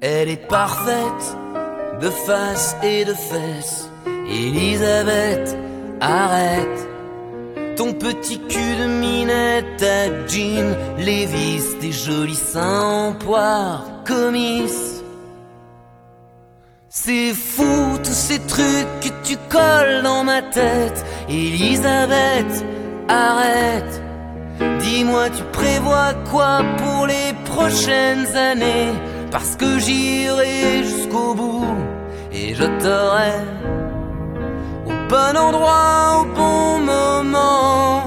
Elle est parfaite, de face et de fesses. Elisabeth, arrête. Ton petit cul de minette, ta jean Levi's, tes jolis seins en poire, comice. C'est fou tous ces trucs que tu colles dans ma tête. Elisabeth, arrête. Dis-moi, tu prévois quoi pour les prochaines années? Parce que j'irai jusqu'au bout et je t'aurai au bon endroit, au bon moment.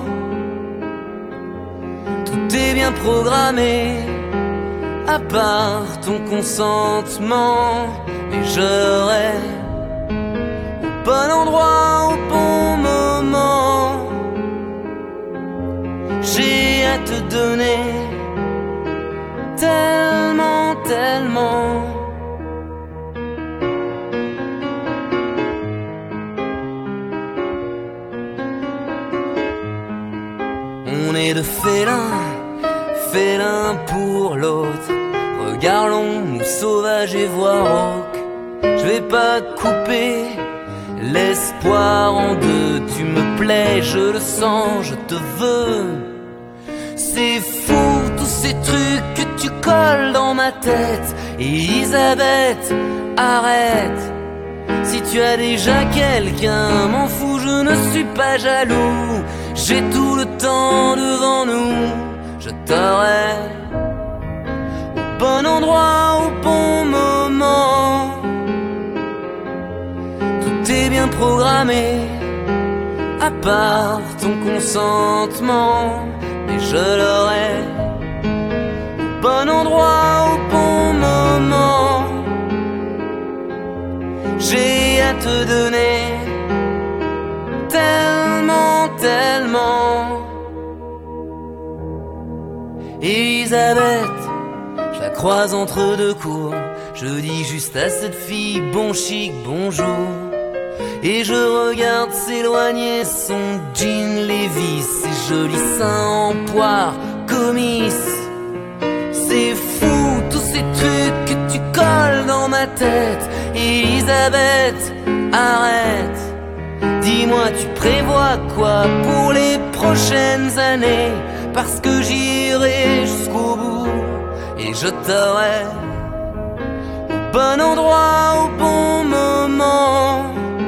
Tout est bien programmé, à part ton consentement. Mais j'aurai au bon endroit, au bon moment. J'ai à te donner tellement, tellement. On est de félins, félins pour l'autre. Regard long, nous sauvage et voix rauque. Je vais pas couper l'espoir en deux. Tu me plais, je le sens, je te veux. C'est fou tous ces trucs que tu colles dans ma tête. Elisabeth, arrête. Si tu as déjà quelqu'un, m'en fous, je ne suis pas jaloux. J'ai tout le temps devant nous. Je t'aurai au bon endroit, au bon moment. Tout est bien programmé, à part ton consentement. Mais je l'aurai au bon endroit, au bon moment. J'ai à te donner tellement, tellement. Elisabeth, je la croise entre deux cours. Je dis juste à cette fille bon chic, bonjour. Et je regarde s'éloigner son jean Levi's, ses jolis seins en poire, comice. C'est fou tous ces trucs que tu colles dans ma tête. Elisabeth, arrête. Dis-moi, tu prévois quoi pour les prochaines années? Parce que j'irai jusqu'au bout et je t'aurai au bon endroit, au bon moment.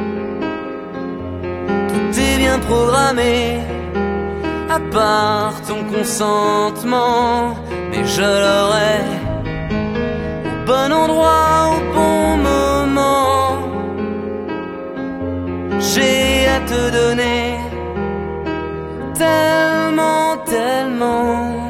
Tout est bien programmé, à part ton consentement. Mais je l'aurai au bon endroit, au bon moment. J'ai à te donner tellement, tellement.